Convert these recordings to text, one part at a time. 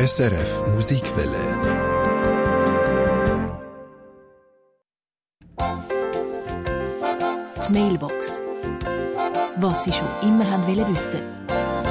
SRF Musikwelle. Die Mailbox. Was Sie schon immer wissen wollten.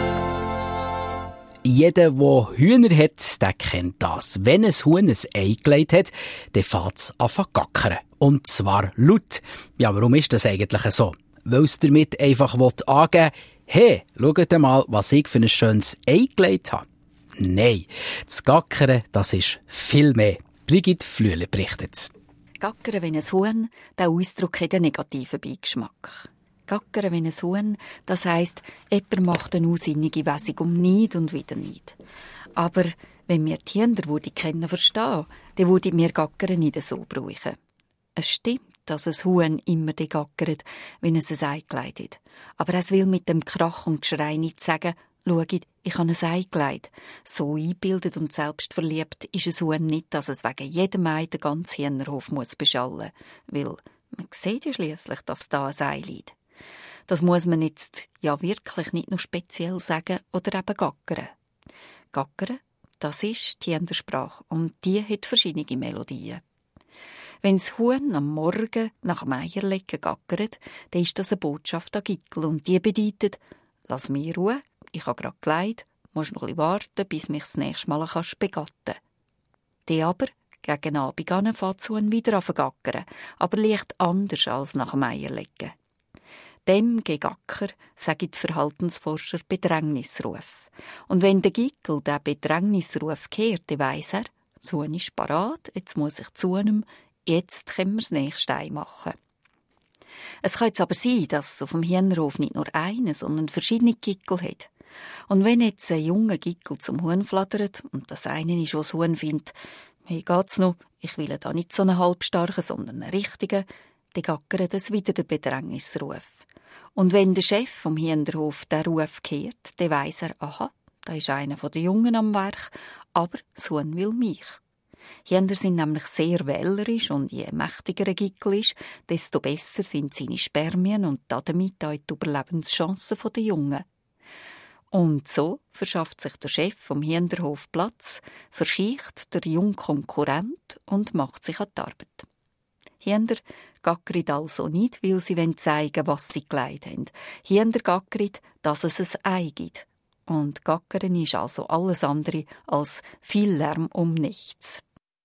Jeder, der Hühner hat, der kennt das. Wenn ein Huhn ein Ei gelegt hat, dann fängt es an zu gackern. Und zwar laut. Ja, warum ist das eigentlich so? Weil es damit einfach angeben will, hey, schaut mal, was ich für ein schönes Ei gelegt habe. Nein, das Gackern, das ist viel mehr. Brigitte Flühle berichtet. Gackern wie ein Huhn, der Ausdruck hat einen negativen Beigeschmack. Gackern wie ein Huhn, das heisst, jemand macht eine unsinnige Wesung um Neid und wieder Neid. Aber wenn wir die Hühner kennen verstehen, dann würden wir Gackern nicht so brauchen. Es stimmt, dass ein Huhn immer gackert, wenn es ein Ei gelegt hat. Aber es will mit dem Krach und Geschrei nicht sagen, schaut, ich habe ein Ei gelegt. So eingebildet und selbstverliebt ist ein Huhn nicht, dass es wegen jedem Ei den ganzen Hühnerhof beschallen muss. Weil man sieht ja schliesslich, dass da ein Ei liegt. Das muss man jetzt ja wirklich nicht nur speziell sagen oder eben gackern. Gackern, das ist die Hühnersprache und die hat verschiedene Melodien. Wenn das Huhn am Morgen nach dem Eierlegen gackert, dann ist das eine Botschaft an Gickel und die bedeutet, lass mich in Ruhe, ich habe gerade gelegt, musst noch ein bisschen warten, bis mich das nächste Mal begatten kannst. Die aber, gegen Abend an, fängt das Huhn wieder an zu gackern, aber leicht anders als nach dem Eierlegen. Dem Gegacker sagen die Verhaltensforscher Bedrängnisruf. Und wenn der Gickel den Bedrängnisruf hört, dann weiss er, das Huhn ist parat, jetzt muss ich zu ihm, jetzt können wir das nächste Ei machen. Es kann jetzt aber sein, dass es auf dem Hühnerhof nicht nur einen, sondern verschiedene Gickel hat. Und wenn jetzt ein junger Gickel zum Huhn flattert und das eine ist, was das Huhn findet, hey, geht's noch, ich will da nicht so einen halbstarken, sondern einen richtigen, dann gackert es wieder der Bedrängnisruf. Und wenn der Chef vom Hühnerhof den Ruf hört, dann weiss er, aha, da ist einer von den Jungen am Werk, aber das Huhn will mich. Hühner sind nämlich sehr wählerisch und je mächtiger ein Gickel ist, desto besser sind seine Spermien und damit auch die Überlebenschancen der Jungen. Und so verschafft sich der Chef vom Hühnerhof Platz, verscheucht der junge Konkurrent und macht sich an die Arbeit. Hühner gackern also nicht, weil sie zeigen wollen, was sie gelegt haben. Hühner gackern, dass es ein Ei gibt. Und Gackern ist also alles andere als viel Lärm um nichts.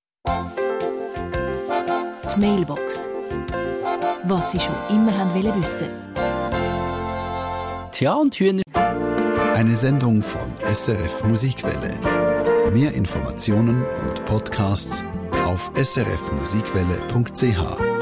Die Mailbox. Was Sie schon immer wissen wollten. Tja, und Hühner. Eine Sendung von SRF Musikwelle. Mehr Informationen und Podcasts auf srfmusikwelle.ch.